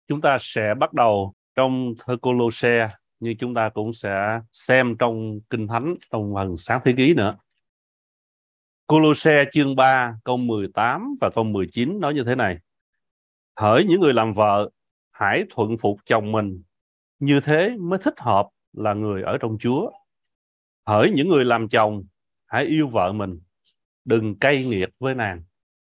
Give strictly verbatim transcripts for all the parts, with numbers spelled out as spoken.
Chúng ta sẽ bắt đầu trong thơ Cô-lô-se, nhưng chúng ta cũng sẽ xem trong Kinh Thánh trong phần Sáng Thế Ký nữa. Cô-lô-se chương ba câu mười tám và câu mười chín nói như thế này: hỡi những người làm vợ, hãy thuận phục chồng mình, như thế mới thích hợp là người ở trong Chúa. Hỡi những người làm chồng, hãy yêu vợ mình, đừng cay nghiệt với nàng.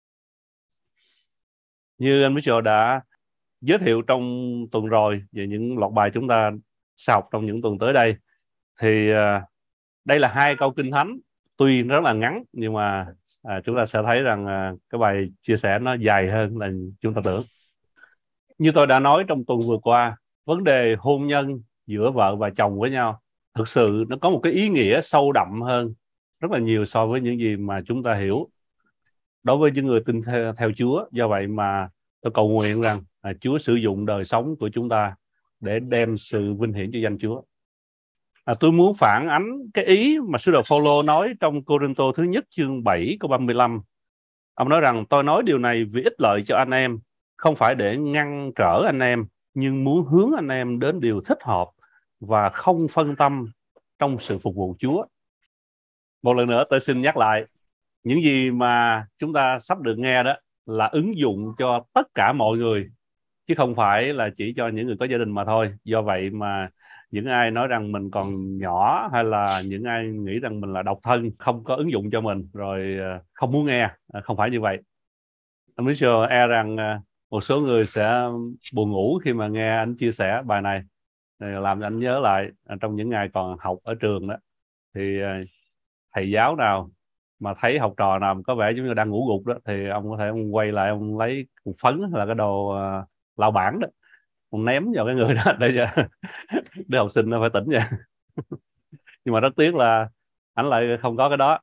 Như anh Mitchell đã giới thiệu trong tuần rồi về những loạt bài chúng ta sẽ học trong những tuần tới đây, thì uh, đây là hai câu Kinh Thánh tuy rất là ngắn, nhưng mà uh, chúng ta sẽ thấy rằng uh, cái bài chia sẻ nó dài hơn là chúng ta tưởng. Như tôi đã nói trong tuần vừa qua, vấn đề hôn nhân giữa vợ và chồng với nhau thực sự nó có một cái ý nghĩa sâu đậm hơn rất là nhiều so với những gì mà chúng ta hiểu đối với những người tin theo, theo Chúa. Do vậy mà tôi cầu nguyện rằng à, Chúa sử dụng đời sống của chúng ta để đem sự vinh hiển cho danh Chúa. À, tôi muốn phản ánh cái ý mà sứ đồ Phao-lô nói trong Cô-rinh-tô thứ nhất chương bảy câu ba mươi lăm. Ông nói rằng tôi nói điều này vì ích lợi cho anh em, không phải để ngăn trở anh em, nhưng muốn hướng anh em đến điều thích hợp và không phân tâm trong sự phục vụ Chúa. Một lần nữa tôi xin nhắc lại, những gì mà chúng ta sắp được nghe đó là ứng dụng cho tất cả mọi người, chứ không phải là chỉ cho những người có gia đình mà thôi. Do vậy mà những ai nói rằng mình còn nhỏ, hay là những ai nghĩ rằng mình là độc thân, không có ứng dụng cho mình, rồi không muốn nghe, không phải như vậy. Anh Mitchell e rằng một số người sẽ buồn ngủ khi mà nghe anh chia sẻ bài này, làm anh nhớ lại trong những ngày còn học ở trường đó, thì thầy giáo nào mà thấy học trò nào có vẻ giống như đang ngủ gục đó, thì ông có thể ông quay lại, ông lấy cục phấn hay là cái đồ uh, lau bảng đó, ông ném vào cái người đó để cho đứa học sinh nó phải tỉnh vậy. Nhưng mà rất tiếc là anh lại không có cái đó.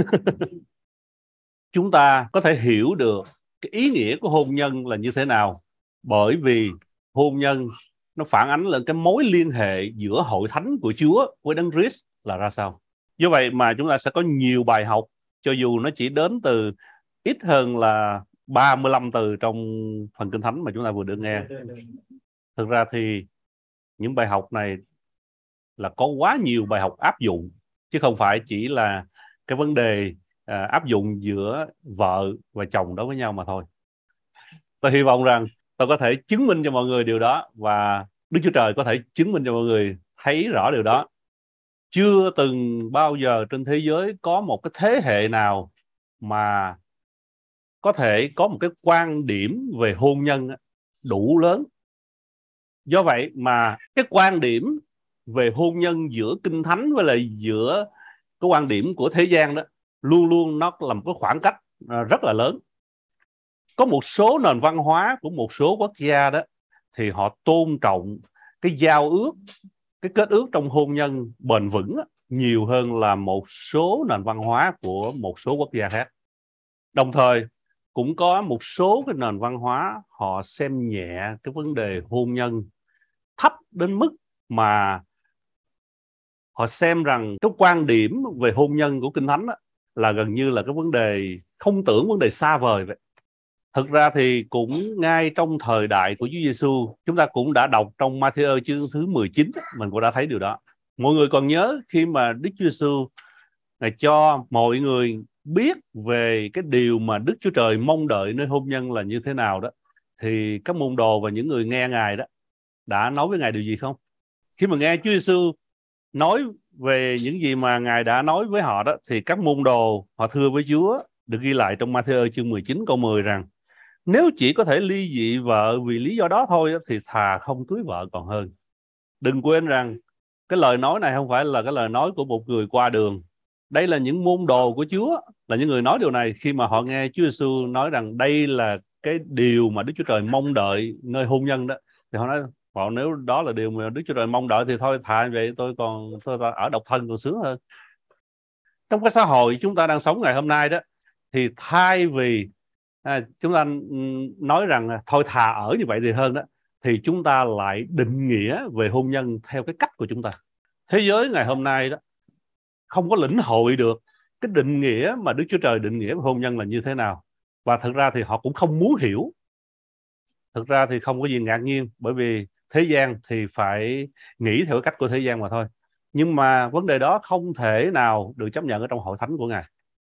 Chúng ta có thể hiểu được cái ý nghĩa của hôn nhân là như thế nào, bởi vì hôn nhân nó phản ánh lên cái mối liên hệ giữa hội thánh của Chúa với Đấng Christ là ra sao. Do vậy mà chúng ta sẽ có nhiều bài học, cho dù nó chỉ đến từ ít hơn là ba mươi lăm từ trong phần Kinh Thánh mà chúng ta vừa được nghe. Thực ra thì những bài học này là có quá nhiều bài học áp dụng, chứ không phải chỉ là cái vấn đề à, áp dụng giữa vợ và chồng đối với nhau mà thôi. Tôi hy vọng rằng tôi có thể chứng minh cho mọi người điều đó, và Đức Chúa Trời có thể chứng minh cho mọi người thấy rõ điều đó. Chưa từng bao giờ trên thế giới có một cái thế hệ nào mà có thể có một cái quan điểm về hôn nhân đủ lớn. Do vậy mà cái quan điểm về hôn nhân giữa Kinh Thánh với lại giữa cái quan điểm của thế gian đó, luôn luôn nó là một cái khoảng cách rất là lớn. Có một số nền văn hóa của một số quốc gia đó thì họ tôn trọng cái giao ước, cái kết ước trong hôn nhân bền vững nhiều hơn là một số nền văn hóa của một số quốc gia khác. Đồng thời cũng có một số cái nền văn hóa họ xem nhẹ cái vấn đề hôn nhân thấp đến mức mà họ xem rằng cái quan điểm về hôn nhân của Kinh Thánh là gần như là cái vấn đề không tưởng, vấn đề xa vời vậy. Thực ra thì cũng ngay trong thời đại của Chúa Giêsu, chúng ta cũng đã đọc trong Ma-thi-ơ chương thứ mười chín, mình cũng đã thấy điều đó. Mọi người còn nhớ khi mà Đức Chúa Giêsu Ngài cho mọi người biết về cái điều mà Đức Chúa Trời mong đợi nơi hôn nhân là như thế nào đó, thì các môn đồ và những người nghe Ngài đó đã nói với Ngài điều gì không? Khi mà nghe Chúa Giêsu nói về những gì mà Ngài đã nói với họ đó, thì các môn đồ họ thưa với Chúa, được ghi lại trong Ma-thi-ơ chương mười chín câu mười rằng: nếu chỉ có thể ly dị vợ vì lý do đó thôi thì thà không cưới vợ còn hơn. Đừng quên rằng cái lời nói này không phải là cái lời nói của một người qua đường. Đây là những môn đồ của Chúa, là những người nói điều này khi mà họ nghe Chúa Giêsu nói rằng đây là cái điều mà Đức Chúa Trời mong đợi nơi hôn nhân đó, thì họ nói họ nếu đó là điều mà Đức Chúa Trời mong đợi thì thôi thà vậy tôi còn tôi ở độc thân còn sướng hơn. Trong cái xã hội chúng ta đang sống ngày hôm nay đó, thì thay vì à, chúng ta nói rằng thôi thà ở như vậy thì hơn đó, thì chúng ta lại định nghĩa về hôn nhân theo cái cách của chúng ta. Thế giới ngày hôm nay đó không có lĩnh hội được cái định nghĩa mà Đức Chúa Trời định nghĩa về hôn nhân là như thế nào, và thực ra thì họ cũng không muốn hiểu. Thực ra thì không có gì ngạc nhiên, bởi vì thế gian thì phải nghĩ theo cách của thế gian mà thôi. Nhưng mà vấn đề đó không thể nào được chấp nhận ở trong hội thánh của Ngài.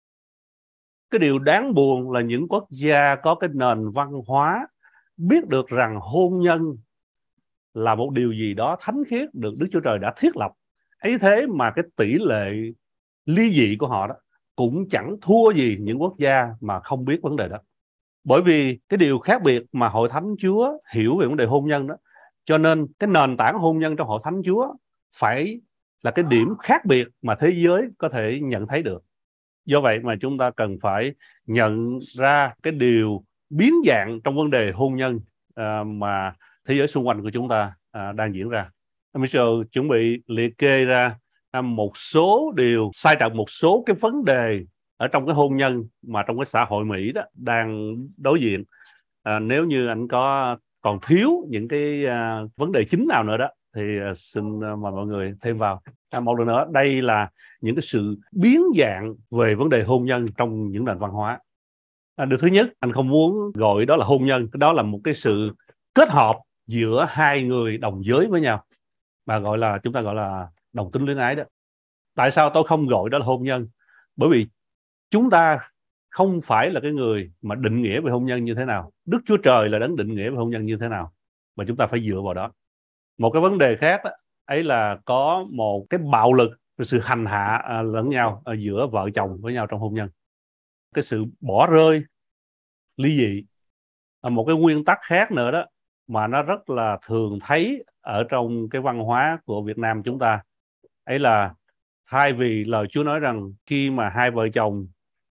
Cái điều đáng buồn là những quốc gia có cái nền văn hóa biết được rằng hôn nhân là một điều gì đó thánh khiết được Đức Chúa Trời đã thiết lập. Ấy thế mà cái tỷ lệ ly dị của họ đó cũng chẳng thua gì những quốc gia mà không biết vấn đề đó. Bởi vì cái điều khác biệt mà hội thánh Chúa hiểu về vấn đề hôn nhân đó, cho nên cái nền tảng hôn nhân trong hội thánh Chúa phải là cái điểm khác biệt mà thế giới có thể nhận thấy được. Do vậy mà chúng ta cần phải nhận ra cái điều biến dạng trong vấn đề hôn nhân à, mà thế giới xung quanh của chúng ta à, đang diễn ra. Michelle chuẩn bị liệt kê ra à, một số điều sai trật, một số cái vấn đề ở trong cái hôn nhân mà trong cái xã hội Mỹ đó đang đối diện. À, nếu như anh có còn thiếu những cái à, vấn đề chính nào nữa đó thì à, xin mời mọi người thêm vào. À, một lần nữa, đây là những cái sự biến dạng về vấn đề hôn nhân trong những nền văn hóa. À, điều thứ nhất, anh không muốn gọi đó là hôn nhân, đó là một cái sự kết hợp giữa hai người đồng giới với nhau, mà gọi là chúng ta gọi là đồng tính luyến ái đó. Tại sao tôi không gọi đó là hôn nhân? Bởi vì chúng ta không phải là cái người mà định nghĩa về hôn nhân như thế nào. Đức Chúa Trời là đấng định nghĩa về hôn nhân như thế nào, mà chúng ta phải dựa vào đó. Một cái vấn đề khác đó, ấy là có một cái bạo lực, sự hành hạ à, lẫn nhau à, giữa vợ chồng với nhau trong hôn nhân. Cái sự bỏ rơi, ly dị. À, một cái nguyên tắc khác nữa đó mà nó rất là thường thấy ở trong cái văn hóa của Việt Nam chúng ta, ấy là thay vì lời Chúa nói rằng khi mà hai vợ chồng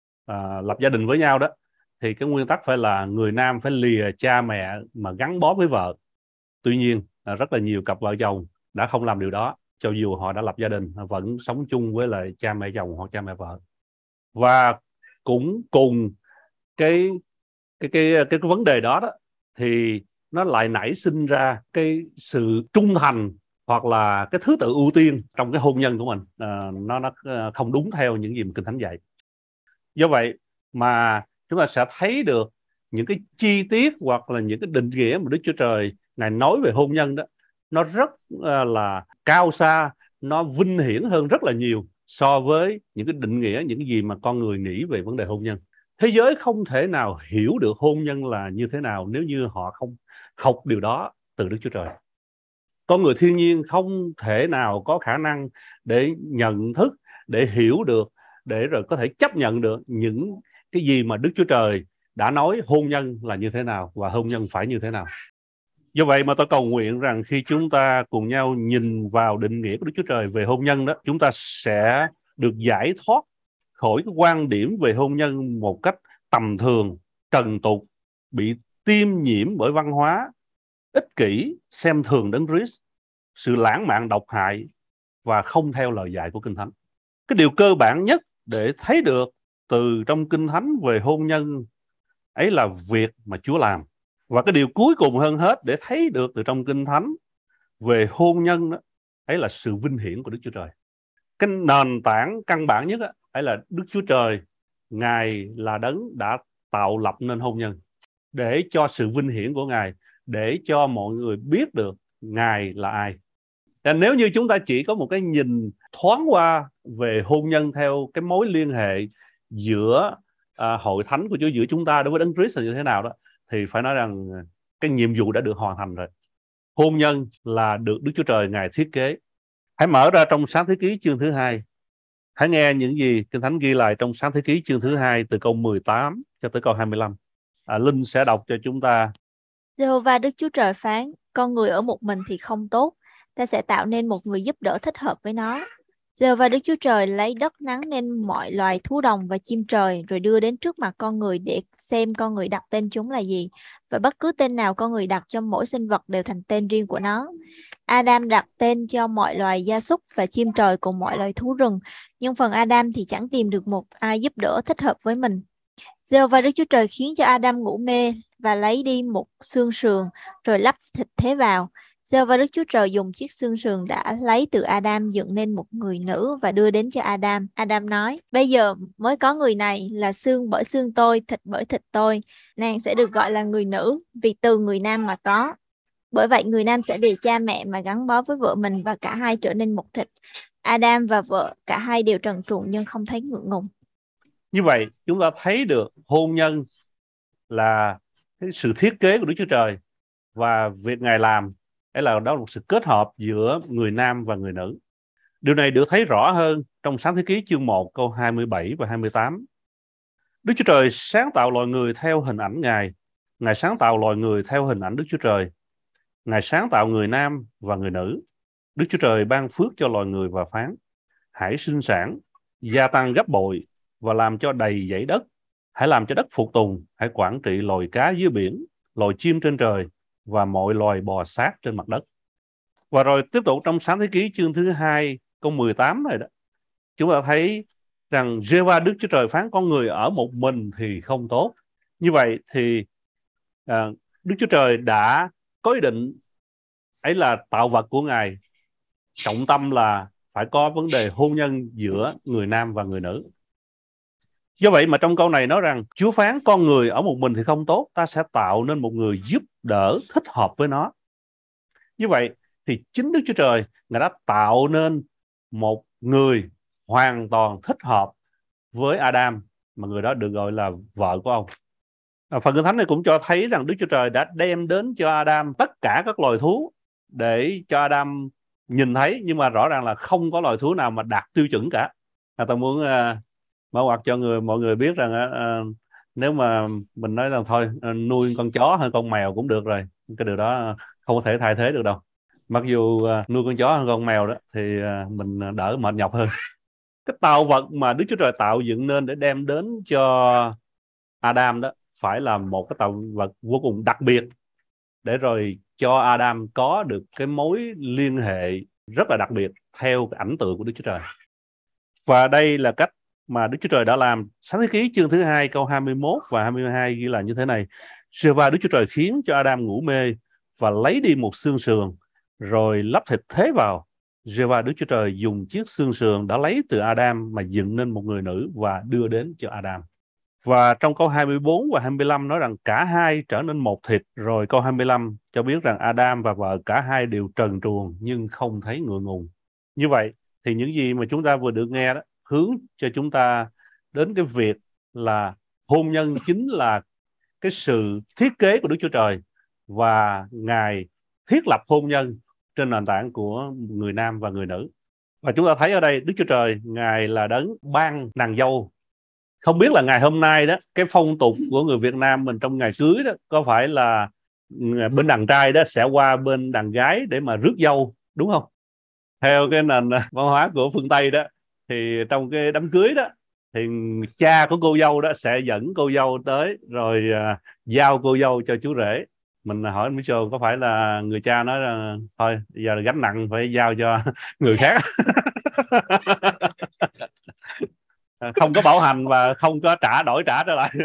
à, lập gia đình với nhau đó, thì cái nguyên tắc phải là người nam phải lìa cha mẹ mà gắn bó với vợ. Tuy nhiên à, rất là nhiều cặp vợ chồng đã không làm điều đó, cho dù họ đã lập gia đình, vẫn sống chung với lại cha mẹ chồng hoặc cha mẹ vợ. Và cũng cùng cái cái cái cái, cái vấn đề đó đó thì nó lại nảy sinh ra cái sự trung thành hoặc là cái thứ tự ưu tiên trong cái hôn nhân của mình, à, nó nó không đúng theo những gì mà Kinh Thánh dạy. Do vậy mà chúng ta sẽ thấy được những cái chi tiết hoặc là những cái định nghĩa mà Đức Chúa Trời Ngài nói về hôn nhân đó, nó rất uh, là cao xa, nó vinh hiển hơn rất là nhiều so với những cái định nghĩa, những cái gì mà con người nghĩ về vấn đề hôn nhân. Thế giới không thể nào hiểu được hôn nhân là như thế nào nếu như họ không học điều đó từ Đức Chúa Trời. Con người thiên nhiên không thể nào có khả năng để nhận thức, để hiểu được, để rồi có thể chấp nhận được những cái gì mà Đức Chúa Trời đã nói hôn nhân là như thế nào và hôn nhân phải như thế nào. Do vậy mà tôi cầu nguyện rằng khi chúng ta cùng nhau nhìn vào định nghĩa của Đức Chúa Trời về hôn nhân đó, chúng ta sẽ được giải thoát khỏi cái quan điểm về hôn nhân một cách tầm thường, trần tục, bị tiêm nhiễm bởi văn hóa, ích kỷ, xem thường Đấng Christ, sự lãng mạn độc hại và không theo lời dạy của Kinh Thánh. Cái điều cơ bản nhất để thấy được từ trong Kinh Thánh về hôn nhân ấy là việc mà Chúa làm. Và cái điều cuối cùng hơn hết để thấy được từ trong Kinh Thánh về hôn nhân đó, ấy là sự vinh hiển của Đức Chúa Trời. Cái nền tảng căn bản nhất đó, ấy là Đức Chúa Trời, Ngài là đấng đã tạo lập nên hôn nhân để cho sự vinh hiển của Ngài, để cho mọi người biết được Ngài là ai. Nên nếu như chúng ta chỉ có một cái nhìn thoáng qua về hôn nhân theo cái mối liên hệ giữa à, hội thánh của Chúa, giữa chúng ta đối với Đấng Christ là như thế nào đó, thì phải nói rằng cái nhiệm vụ đã được hoàn thành rồi. Hôn nhân là được Đức Chúa Trời Ngài thiết kế. Hãy mở ra trong Sáng Thế Ký chương thứ hai. Hãy nghe những gì Kinh Thánh ghi lại trong Sáng Thế Ký chương thứ hai từ câu mười tám cho tới câu hai mươi lăm. À, Linh sẽ đọc cho chúng ta. Giê-hô-va Đức Chúa Trời phán: con người ở một mình thì không tốt, ta sẽ tạo nên một người giúp đỡ thích hợp với nó. Giê-hô-va Đức Chúa Trời lấy đất nắng nên mọi loài thú đồng và chim trời, rồi đưa đến trước mặt con người để xem con người đặt tên chúng là gì. Và bất cứ tên nào con người đặt cho mỗi sinh vật đều thành tên riêng của nó. Adam đặt tên cho mọi loài gia súc và chim trời cùng mọi loài thú rừng, nhưng phần Adam thì chẳng tìm được một ai giúp đỡ thích hợp với mình. Giê-hô-va Đức Chúa Trời khiến cho Adam ngủ mê và lấy đi một xương sườn rồi lắp thịt thế vào. Giê-hô-va Đức Chúa Trời dùng chiếc xương sườn đã lấy từ Adam dựng nên một người nữ và đưa đến cho Adam. Adam nói, bây giờ mới có người này, là xương bởi xương tôi, thịt bởi thịt tôi. Nàng sẽ được gọi là người nữ, vì từ người nam mà có. Bởi vậy người nam sẽ để cha mẹ mà gắn bó với vợ mình, và cả hai trở nên một thịt. Adam và vợ cả hai đều trần truồng nhưng không thấy ngượng ngùng. Như vậy chúng ta thấy được hôn nhân là cái sự thiết kế của Đức Chúa Trời, và việc Ngài làm ấy là đó là một sự kết hợp giữa người nam và người nữ. Điều này được thấy rõ hơn trong Sáng Thế Ký chương một câu hai mươi bảy và hai mươi tám. Đức Chúa Trời sáng tạo loài người theo hình ảnh Ngài. Ngài sáng tạo loài người theo hình ảnh Đức Chúa Trời. Ngài sáng tạo người nam và người nữ. Đức Chúa Trời ban phước cho loài người và phán: hãy sinh sản, gia tăng gấp bội và làm cho đầy dãy đất. Hãy làm cho đất phục tùng, hãy quản trị loài cá dưới biển, loài chim trên trời và mọi loài bò sát trên mặt đất. Và rồi tiếp tục trong Sáng Thế Ký chương thứ hai câu mười tám này đó, chúng ta thấy rằng Giê-hô-va Đức Chúa Trời phán con người ở một mình thì không tốt. Như vậy thì à, Đức Chúa Trời đã có ý định ấy là tạo vật của Ngài, trọng tâm là phải có vấn đề hôn nhân giữa người nam và người nữ. Do vậy mà trong câu này nói rằng Chúa phán con người ở một mình thì không tốt, ta sẽ tạo nên một người giúp đỡ thích hợp với nó. Như vậy thì chính Đức Chúa Trời Ngài đã tạo nên một người hoàn toàn thích hợp với Adam, mà người đó được gọi là vợ của ông. À, phần Kinh Thánh này cũng cho thấy rằng Đức Chúa Trời đã đem đến cho Adam tất cả các loài thú để cho Adam nhìn thấy, nhưng mà rõ ràng là không có loài thú nào mà đạt tiêu chuẩn cả. À, tôi muốn uh, mở ngoặt cho người mọi người biết rằng uh, nếu mà mình nói rằng thôi uh, nuôi con chó hay con mèo cũng được rồi, cái điều đó không có thể thay thế được đâu. Mặc dù uh, nuôi con chó hay con mèo đó thì uh, mình đỡ mệt nhọc hơn. Cái tạo vật mà Đức Chúa Trời tạo dựng nên để đem đến cho Adam đó phải là một cái tạo vật vô cùng đặc biệt, để rồi cho Adam có được cái mối liên hệ rất là đặc biệt theo cái ảnh tượng của Đức Chúa Trời. Và đây là cách mà Đức Chúa Trời đã làm. Sáng Thế Ký chương thứ hai câu hai mươi mốt và hai mươi hai ghi là như thế này: Giê-hô-va Đức Chúa Trời khiến cho Adam ngủ mê và lấy đi một xương sườn, rồi lắp thịt thế vào. Giê-hô-va Đức Chúa Trời dùng chiếc xương sườn đã lấy từ Adam mà dựng nên một người nữ và đưa đến cho Adam. Và trong câu hai mươi bốn và hai mươi lăm nói rằng cả hai trở nên một thịt. Rồi câu hai mươi lăm cho biết rằng Adam và vợ cả hai đều trần truồng nhưng không thấy ngượng ngùng. Như vậy thì những gì mà chúng ta vừa được nghe đó hướng cho chúng ta đến cái việc là hôn nhân chính là cái sự thiết kế của Đức Chúa Trời, và Ngài thiết lập hôn nhân trên nền tảng của người nam và người nữ. Và chúng ta thấy ở đây Đức Chúa Trời Ngài là đấng ban nàng dâu. Không biết là ngày hôm nay đó, cái phong tục của người Việt Nam mình trong ngày cưới đó có phải là bên đàn trai đó sẽ qua bên đàn gái để mà rước dâu, đúng không? Theo cái nền văn hóa của phương Tây đó, thì trong cái đám cưới đó thì cha của cô dâu đó sẽ dẫn cô dâu tới rồi uh, giao cô dâu cho chú rể. Mình hỏi anh Mitchell có phải là người cha nói là thôi giờ là gánh nặng phải giao cho người khác. Không có bảo hành và không có trả đổi trả trở lại.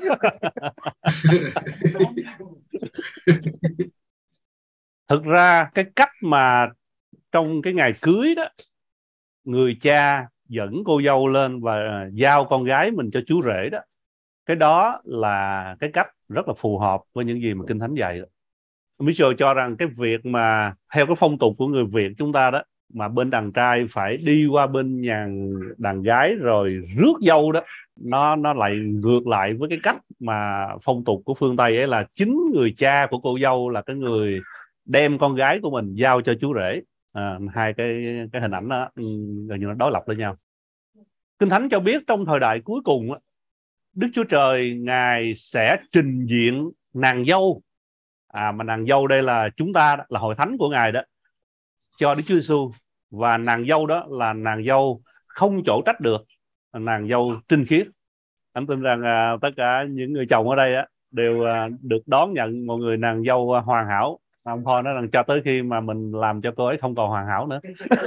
Thực ra cái cách mà trong cái ngày cưới đó, người cha dẫn cô dâu lên và giao con gái mình cho chú rể đó, cái đó là cái cách rất là phù hợp với những gì mà Kinh Thánh dạy. Mitchell cho rằng cái việc mà theo cái phong tục của người Việt chúng ta đó, mà bên đàn trai phải đi qua bên nhà đàn gái rồi rước dâu đó, nó nó lại ngược lại với cái cách mà phong tục của phương Tây ấy, là chính người cha của cô dâu là cái người đem con gái của mình giao cho chú rể. À, hai cái cái hình ảnh đó gần như nó đối lập lên nhau. Kinh Thánh cho biết trong thời đại cuối cùng Đức Chúa Trời Ngài sẽ trình diện nàng dâu, à mà nàng dâu đây là chúng ta, là hội thánh của Ngài đó, cho Đức Chúa Giêsu. Và nàng dâu đó là nàng dâu không chỗ trách được, nàng dâu trinh khiết. Anh tin rằng à, tất cả những người chồng ở đây á, đều à, được đón nhận một người nàng dâu à, hoàn hảo. Ông Paul nói rằng cho tới khi mà mình làm cho cô ấy không còn hoàn hảo nữa.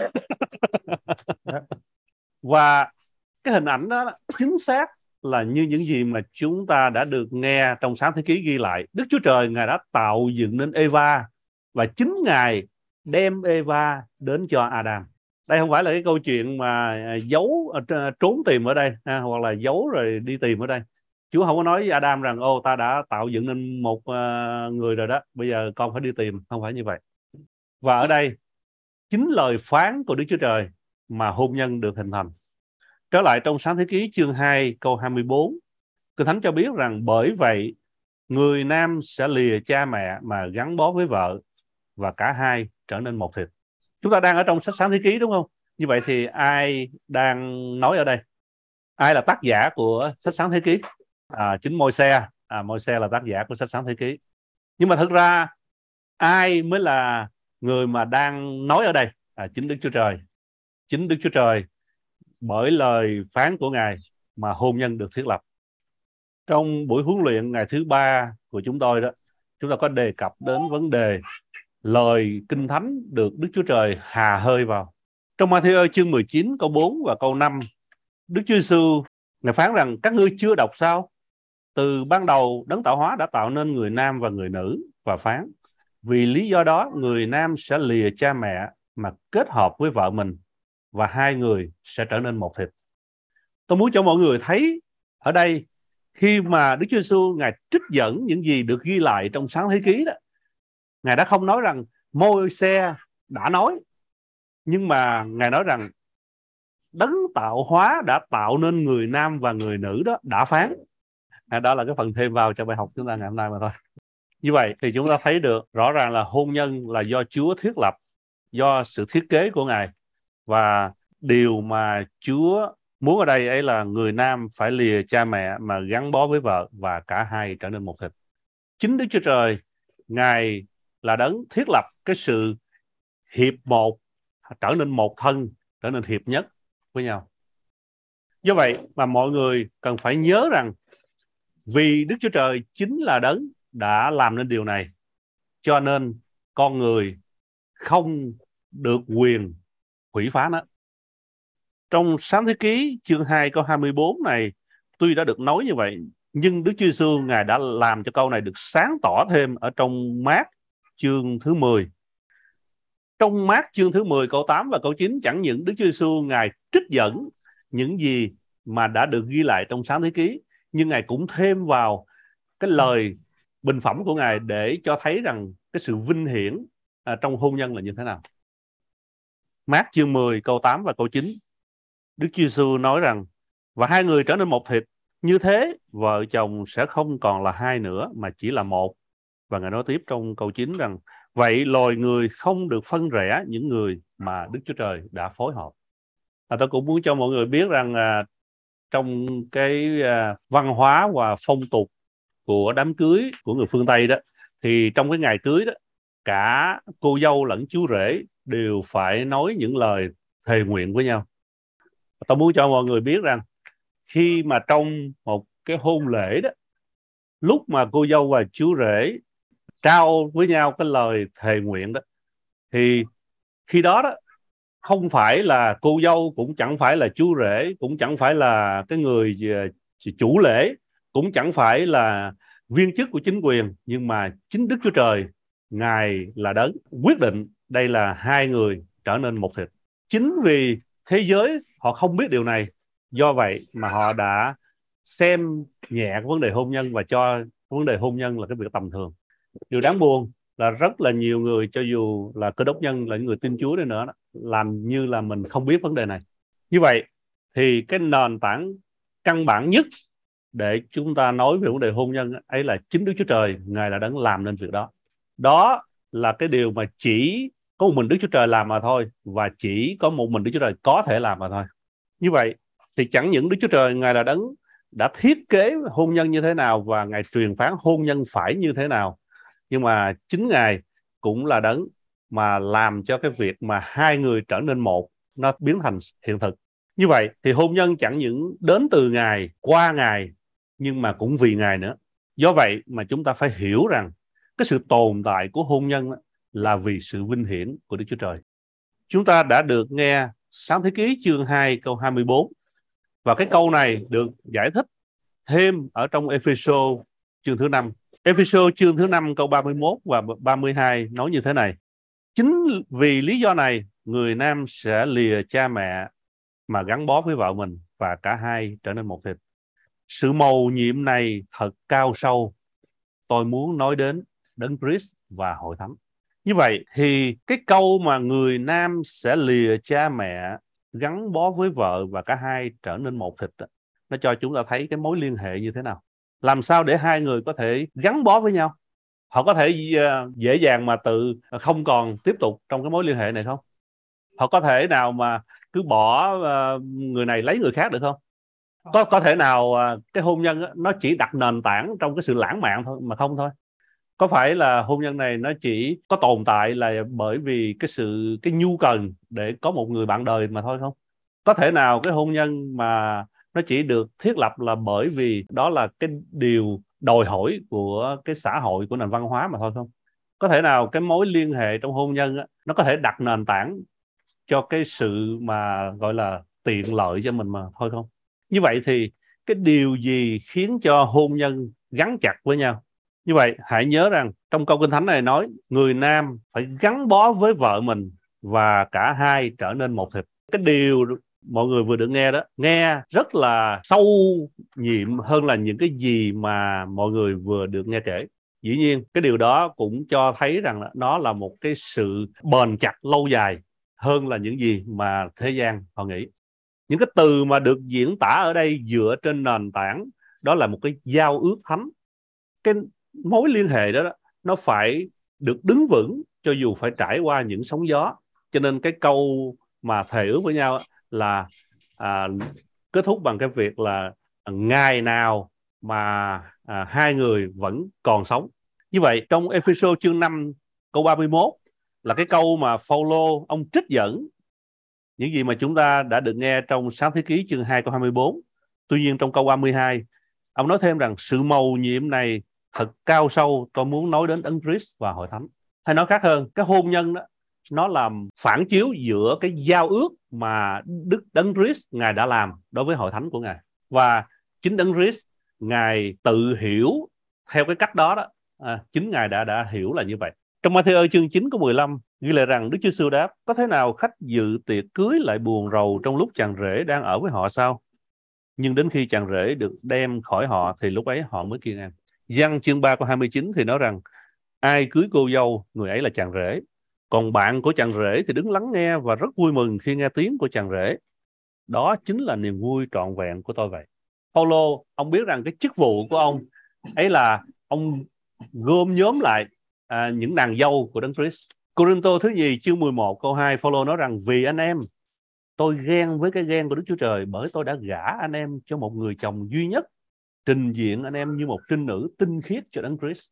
Và cái hình ảnh đó chính xác là như những gì mà chúng ta đã được nghe trong Sáng Thế Ký ghi lại. Đức Chúa Trời Ngài đã tạo dựng nên Eva và chính Ngài đem Eva đến cho Adam. Đây không phải là cái câu chuyện mà giấu trốn tìm ở đây ha, hoặc là giấu rồi đi tìm ở đây. Chúa không có nói với Adam rằng ô ta đã tạo dựng nên một uh, người rồi đó, bây giờ con phải đi tìm. Không phải như vậy. Và ở đây chính lời phán của Đức Chúa Trời mà hôn nhân được hình thành. Trở lại trong Sáng Thế Ký chương hai câu hai mươi bốn, Kinh Thánh cho biết rằng bởi vậy người nam sẽ lìa cha mẹ mà gắn bó với vợ, và cả hai trở nên một thịt. Chúng ta đang ở trong sách Sáng Thế Ký đúng không? Như vậy thì ai đang nói ở đây? Ai là tác giả của sách Sáng Thế Ký? À, chính Môi-se. À, Môi-se là tác giả của sách Sáng Thế Ký. Nhưng mà thực ra ai mới là người mà đang nói ở đây? À, chính Đức Chúa Trời. Chính Đức Chúa Trời, bởi lời phán của Ngài mà hôn nhân được thiết lập. Trong buổi huấn luyện ngày thứ ba của chúng tôi đó, chúng ta có đề cập đến vấn đề lời Kinh Thánh được Đức Chúa Trời hà hơi vào. Trong Ma-thi-ơ chương mười chín câu bốn và câu năm, Đức Chúa Giêsu Ngài phán rằng các ngươi chưa đọc sao? Từ ban đầu Đấng tạo hóa đã tạo nên người nam và người nữ, và phán vì lý do đó người nam sẽ lìa cha mẹ mà kết hợp với vợ mình, và hai người sẽ trở nên một thịt. Tôi muốn cho mọi người thấy ở đây, khi mà Đức Chúa Giêsu Ngài trích dẫn những gì được ghi lại trong Sáng Thế Ký đó, Ngài đã không nói rằng Môi-se đã nói, nhưng mà Ngài nói rằng Đấng tạo hóa đã tạo nên người nam và người nữ đó đã phán. À, đó là cái phần thêm vào cho bài học chúng ta ngày hôm nay mà thôi. Như vậy thì chúng ta thấy được rõ ràng là hôn nhân là do Chúa thiết lập, do sự thiết kế của Ngài, và điều mà Chúa muốn ở đây ấy là người nam phải lìa cha mẹ mà gắn bó với vợ, và cả hai trở nên một thịt. Chính Đức Chúa Trời Ngài là Đấng thiết lập cái sự hiệp một, trở nên một thân, trở nên hiệp nhất với nhau. Do vậy mà mọi người cần phải nhớ rằng vì Đức Chúa Trời chính là Đấng đã làm nên điều này, cho nên con người không được quyền hủy phá nó. Trong Sáng Thế Ký chương hai câu hai mươi bốn này tuy đã được nói như vậy, nhưng Đức Chúa Giêsu Ngài đã làm cho câu này được sáng tỏ thêm ở trong Mát chương thứ mười. Trong Mát chương thứ mười câu tám và câu chín, chẳng những Đức Chúa Giêsu Ngài trích dẫn những gì mà đã được ghi lại trong Sáng Thế Ký, nhưng Ngài cũng thêm vào cái lời bình phẩm của Ngài để cho thấy rằng cái sự vinh hiển à, trong hôn nhân là như thế nào. Mát chương mười câu tám và câu chín, Đức Chúa Giêsu nói rằng và hai người trở nên một thịt, như thế vợ chồng sẽ không còn là hai nữa mà chỉ là một. Và Ngài nói tiếp trong câu chín rằng vậy loài người không được phân rẽ những người mà Đức Chúa Trời đã phối hợp. À, tôi cũng muốn cho mọi người biết rằng à, trong cái à, văn hóa và phong tục của đám cưới của người phương Tây đó, thì trong cái ngày cưới đó, cả cô dâu lẫn chú rể đều phải nói những lời thề nguyện với nhau. Tôi muốn cho mọi người biết rằng khi mà trong một cái hôn lễ đó, lúc mà cô dâu và chú rể trao với nhau cái lời thề nguyện đó, thì khi đó đó không phải là cô dâu, cũng chẳng phải là chú rể, cũng chẳng phải là cái người chủ lễ, cũng chẳng phải là viên chức của chính quyền, nhưng mà chính Đức Chúa Trời Ngài là Đấng quyết định đây là hai người trở nên một thịt. Chính vì thế giới họ không biết điều này, do vậy mà họ đã xem nhẹ cái vấn đề hôn nhân và cho vấn đề hôn nhân là cái việc tầm thường. Điều đáng buồn là rất là nhiều người, cho dù là cơ đốc nhân, là những người tin Chúa đi nữa, làm như là mình không biết vấn đề này. Như vậy thì cái nền tảng căn bản nhất để chúng ta nói về vấn đề hôn nhân ấy là chính Đức Chúa Trời Ngài là Đấng làm nên việc đó. Đó là cái điều mà chỉ có một mình Đức Chúa Trời làm mà thôi, và chỉ có một mình Đức Chúa Trời có thể làm mà thôi. Như vậy thì chẳng những Đức Chúa Trời Ngài là Đấng đã thiết kế hôn nhân như thế nào và Ngài truyền phán hôn nhân phải như thế nào, nhưng mà chính Ngài cũng là Đấng mà làm cho cái việc mà hai người trở nên một nó biến thành hiện thực. Như vậy thì hôn nhân chẳng những đến từ Ngài, qua Ngài, nhưng mà cũng vì Ngài nữa. Do vậy mà chúng ta phải hiểu rằng cái sự tồn tại của hôn nhân là vì sự vinh hiển của Đức Chúa Trời. Chúng ta đã được nghe Sáng Thế Ký chương hai câu hai mươi bốn, và cái câu này được giải thích thêm ở trong Ê-phê-sô chương thứ năm. Ephesos chương thứ năm câu ba mươi mốt và ba mươi hai nói như thế này: chính vì lý do này, người nam sẽ lìa cha mẹ mà gắn bó với vợ mình, và cả hai trở nên một thịt. Sự mầu nhiệm này thật cao sâu, tôi muốn nói đến Đấng Christ và hội thánh. Như vậy thì cái câu mà người nam sẽ lìa cha mẹ gắn bó với vợ và cả hai trở nên một thịt đó, nó cho chúng ta thấy cái mối liên hệ như thế nào. Làm sao để hai người có thể gắn bó với nhau? Họ có thể uh, dễ dàng mà tự không còn tiếp tục trong cái mối liên hệ này không? Họ có thể nào mà cứ bỏ uh, người này lấy người khác được không? Có có thể nào uh, cái hôn nhân đó, nó chỉ đặt nền tảng trong cái sự lãng mạn thôi mà không thôi? Có phải là hôn nhân này nó chỉ có tồn tại là bởi vì cái sự cái nhu cầu để có một người bạn đời mà thôi không? Có thể nào cái hôn nhân mà nó chỉ được thiết lập là bởi vì đó là cái điều đòi hỏi của cái xã hội, của nền văn hóa mà thôi không? Có thể nào cái mối liên hệ trong hôn nhân á, nó có thể đặt nền tảng cho cái sự mà gọi là tiện lợi cho mình mà thôi không? Như vậy thì cái điều gì khiến cho hôn nhân gắn chặt với nhau? Như vậy hãy nhớ rằng trong câu Kinh Thánh này nói người nam phải gắn bó với vợ mình và cả hai trở nên một thịt. Cái điều mọi người vừa được nghe đó, nghe rất là sâu nhiệm hơn là những cái gì mà mọi người vừa được nghe kể. Dĩ nhiên cái điều đó cũng cho thấy rằng nó là một cái sự bền chặt lâu dài hơn là những gì mà thế gian họ nghĩ. Những cái từ mà được diễn tả ở đây dựa trên nền tảng đó là một cái giao ước thánh. Cái mối liên hệ đó, đó nó phải được đứng vững cho dù phải trải qua những sóng gió. Cho nên cái câu mà thề ước với nhau là à, kết thúc bằng cái việc là ngày nào mà à, hai người vẫn còn sống. Như vậy trong Ephesos chương năm câu ba mươi mốt là cái câu mà Phaolô ông trích dẫn những gì mà chúng ta đã được nghe trong Sáng Thế Ký chương hai câu hai mươi bốn. Tuy nhiên trong câu ba mươi hai ông nói thêm rằng sự mầu nhiệm này thật cao sâu, tôi muốn nói đến Đấng Christ và hội thánh. Hay nói khác hơn, cái hôn nhân đó nó làm phản chiếu giữa cái giao ước mà Đức Đấng Christ Ngài đã làm đối với hội thánh của Ngài, và chính Đấng Christ Ngài tự hiểu theo cái cách đó đó. À, chính Ngài đã đã hiểu là như vậy. Trong Ma-thi-ơ chương chín câu mười lăm ghi lại rằng Đức Chúa Giêsu đáp: có thế nào khách dự tiệc cưới lại buồn rầu trong lúc chàng rể đang ở với họ sao? Nhưng đến khi chàng rể được đem khỏi họ thì lúc ấy họ mới kiên an. Giăng chương ba câu hai mươi chín thì nói rằng ai cưới cô dâu, người ấy là chàng rể. Còn bạn của chàng rể thì đứng lắng nghe và rất vui mừng khi nghe tiếng của chàng rể. Đó chính là niềm vui trọn vẹn của tôi vậy. Phaolô, ông biết rằng cái chức vụ của ông ấy là ông gom nhóm lại à, những nàng dâu của Đấng Christ. Cô-rinh-tô thứ nhì chương mười một câu hai, Phaolô nói rằng vì anh em, tôi ghen với cái ghen của Đức Chúa Trời, bởi tôi đã gả anh em cho một người chồng duy nhất, trình diện anh em như một trinh nữ tinh khiết cho Đấng Christ.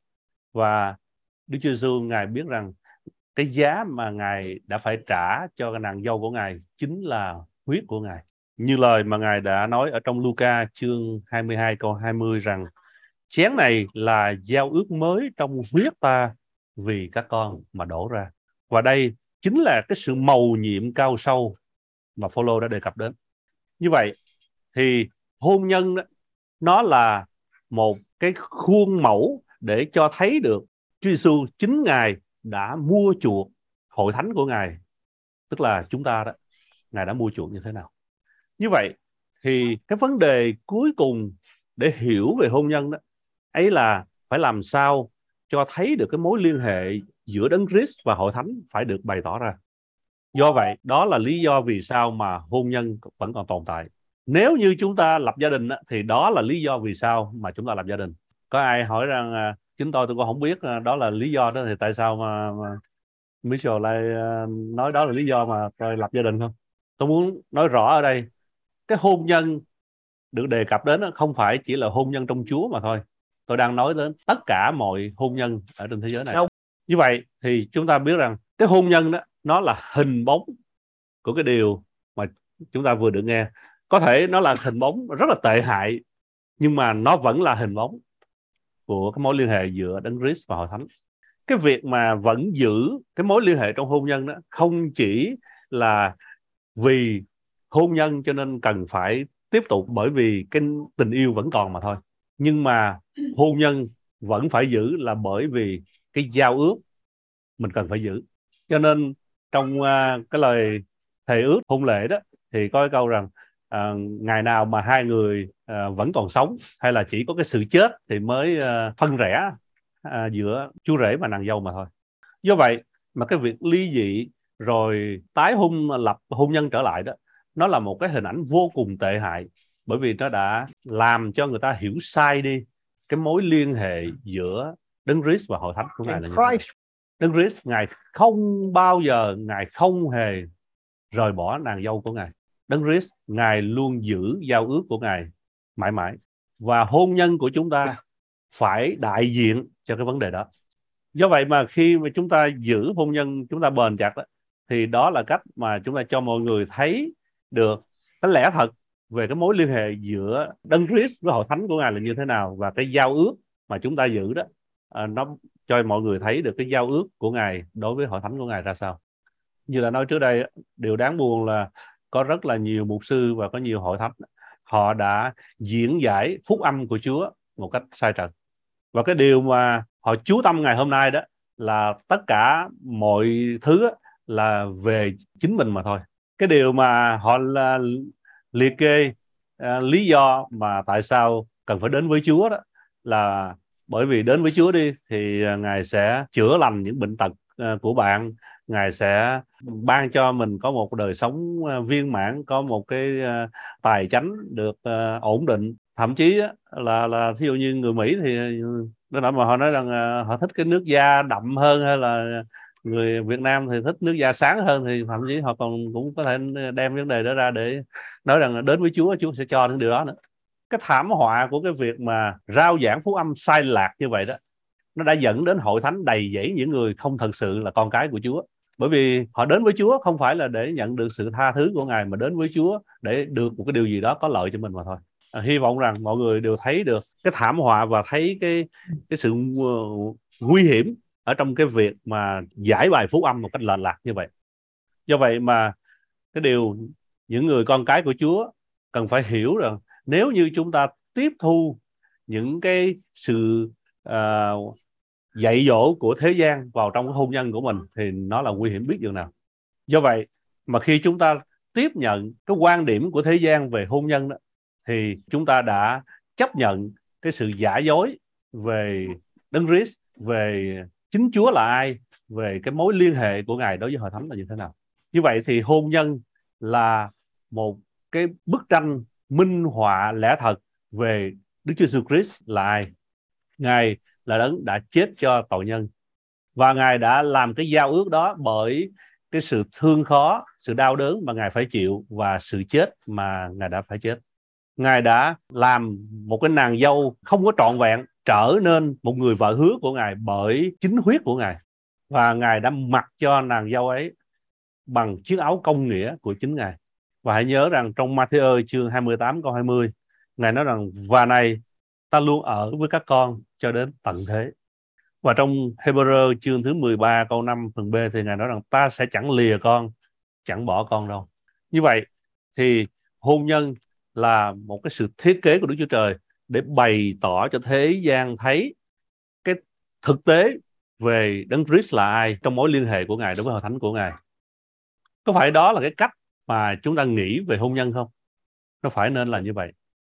Và Đức Chúa Giêsu Ngài biết rằng cái giá mà Ngài đã phải trả cho cái nàng dâu của Ngài chính là huyết của Ngài. Như lời mà Ngài đã nói ở trong Luca chương hai mươi hai câu hai mươi rằng chén này là giao ước mới trong huyết ta vì các con mà đổ ra. Và đây chính là cái sự mầu nhiệm cao sâu mà Phaolô đã đề cập đến. Như vậy thì hôn nhân đó, nó là một cái khuôn mẫu để cho thấy được Chúa Giêsu chính Ngài đã mua chuộc hội thánh của Ngài, tức là chúng ta đó, Ngài đã mua chuộc như thế nào. Như vậy thì cái vấn đề cuối cùng để hiểu về hôn nhân đó ấy là phải làm sao cho thấy được cái mối liên hệ giữa Đấng Christ và hội thánh phải được bày tỏ ra. Do vậy, đó là lý do vì sao mà hôn nhân vẫn còn tồn tại. Nếu như chúng ta lập gia đình thì đó là lý do vì sao mà chúng ta lập gia đình. Có ai hỏi rằng chính tôi tôi cũng không biết đó là lý do đó thì tại sao mà, mà Mitchell lại nói đó là lý do mà tôi lập gia đình không? Tôi muốn nói rõ ở đây, cái hôn nhân được đề cập đến không phải chỉ là hôn nhân trong Chúa mà thôi. Tôi đang nói đến tất cả mọi hôn nhân ở trên thế giới này. Như vậy thì chúng ta biết rằng cái hôn nhân đó nó là hình bóng của cái điều mà chúng ta vừa được nghe. Có thể nó là hình bóng rất là tệ hại, nhưng mà nó vẫn là hình bóng của cái mối liên hệ giữa Đấng Christ và hội thánh. Cái việc mà vẫn giữ cái mối liên hệ trong hôn nhân đó không chỉ là vì hôn nhân cho nên cần phải tiếp tục bởi vì cái tình yêu vẫn còn mà thôi. Nhưng mà hôn nhân vẫn phải giữ là bởi vì cái giao ước mình cần phải giữ. Cho nên trong uh, cái lời thề ước hôn lễ đó thì có cái câu rằng uh, ngày nào mà hai người uh, vẫn còn sống, hay là chỉ có cái sự chết thì mới uh, phân rẽ uh, giữa chú rể và nàng dâu mà thôi. Do vậy mà cái việc ly dị rồi tái hôn lập hôn nhân trở lại đó, nó là một cái hình ảnh vô cùng tệ hại, bởi vì nó đã làm cho người ta hiểu sai đi cái mối liên hệ giữa Đấng Christ và hội thánh của Ngài là như thế nào. Đấng Christ, Ngài không bao giờ, Ngài không hề rời bỏ nàng dâu của Ngài. Đấng Christ, Ngài luôn giữ giao ước của Ngài mãi mãi. Và hôn nhân của chúng ta phải đại diện cho cái vấn đề đó. Do vậy mà khi mà chúng ta giữ hôn nhân chúng ta bền chặt đó, thì đó là cách mà chúng ta cho mọi người thấy được cái lẽ thật về cái mối liên hệ giữa Đấng Christ với hội thánh của Ngài là như thế nào, và cái giao ước mà chúng ta giữ đó, à, nó cho mọi người thấy được cái giao ước của Ngài đối với hội thánh của Ngài ra sao. Như là nói trước đây, điều đáng buồn là có rất là nhiều mục sư và có nhiều hội thánh họ đã diễn giải phúc âm của Chúa một cách sai trật. Và cái điều mà họ chú tâm ngày hôm nay đó là tất cả mọi thứ là về chính mình mà thôi. Cái điều mà họ là liệt kê uh, lý do mà tại sao cần phải đến với Chúa đó là bởi vì đến với Chúa đi thì uh, Ngài sẽ chữa lành những bệnh tật uh, của bạn, Ngài sẽ ban cho mình có một đời sống uh, viên mãn, có một cái uh, tài chánh được uh, ổn định. Thậm chí uh, là là ví dụ như người Mỹ thì nó mà họ nói rằng uh, họ thích cái nước da đậm hơn, hay là người Việt Nam thì thích nước da sáng hơn, thì thậm chí họ còn cũng có thể đem vấn đề đó ra để nói rằng đến với Chúa, Chúa sẽ cho những điều đó nữa. Cái thảm họa của cái việc mà rao giảng phúc âm sai lạc như vậy đó, nó đã dẫn đến hội thánh đầy dẫy những người không thật sự là con cái của Chúa. Bởi vì họ đến với Chúa không phải là để nhận được sự tha thứ của Ngài, mà đến với Chúa để được một cái điều gì đó có lợi cho mình mà thôi. À, hy vọng rằng mọi người đều thấy được cái thảm họa và thấy cái cái sự uh, nguy hiểm ở trong cái việc mà giải bài phúc âm một cách lệch lạc như vậy. Do vậy mà cái điều những người con cái của Chúa cần phải hiểu rằng nếu như chúng ta tiếp thu những cái sự uh, dạy dỗ của thế gian vào trong cái hôn nhân của mình thì nó là nguy hiểm biết chừng nào. Do vậy mà khi chúng ta tiếp nhận cái quan điểm của thế gian về hôn nhân đó, thì chúng ta đã chấp nhận cái sự giả dối về Đấng Christ, về chính Chúa là ai, về cái mối liên hệ của Ngài đối với hội thánh là như thế nào. Như vậy thì hôn nhân là một cái bức tranh minh họa lẽ thật về Đức Chúa Jesus Christ là ai. Ngài là Đấng đã chết cho tội nhân, và Ngài đã làm cái giao ước đó bởi cái sự thương khó, sự đau đớn mà Ngài phải chịu, và sự chết mà Ngài đã phải chết. Ngài đã làm một cái nàng dâu không có trọn vẹn trở nên một người vợ hứa của Ngài bởi chính huyết của Ngài, và Ngài đã mặc cho nàng dâu ấy bằng chiếc áo công nghĩa của chính Ngài. Và hãy nhớ rằng trong Ma-thi-ơ chương hai mươi tám câu hai mươi, Ngài nói rằng và này ta luôn ở với các con cho đến tận thế. Và trong Hebrew chương thứ mười ba câu năm phần B thì Ngài nói rằng ta sẽ chẳng lìa con, chẳng bỏ con đâu. Như vậy thì hôn nhân là một cái sự thiết kế của Đức Chúa Trời để bày tỏ cho thế gian thấy cái thực tế về Đấng Christ là ai trong mối liên hệ của Ngài đối với hội thánh của Ngài. Có phải đó là cái cách mà chúng ta nghĩ về hôn nhân không? Nó phải nên là như vậy.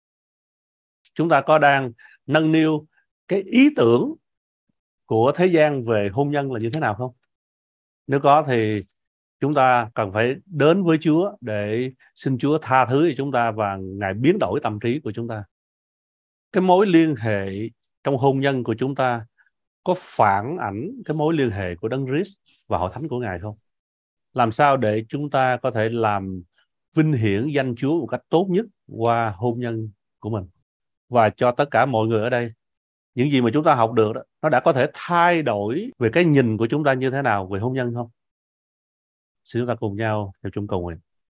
Chúng ta có đang nâng niu cái ý tưởng của thế gian về hôn nhân là như thế nào không? Nếu có thì chúng ta cần phải đến với Chúa để xin Chúa tha thứ cho chúng ta và Ngài biến đổi tâm trí của chúng ta. Cái mối liên hệ trong hôn nhân của chúng ta có phản ảnh cái mối liên hệ của Đấng Christ và hội thánh của Ngài không? Làm sao để chúng ta có thể làm vinh hiển danh Chúa một cách tốt nhất qua hôn nhân của mình? Và cho tất cả mọi người ở đây, những gì mà chúng ta học được đó, nó đã có thể thay đổi về cái nhìn của chúng ta như thế nào về hôn nhân không? Xin chúng ta cùng nhau theo chung cầu nguyện.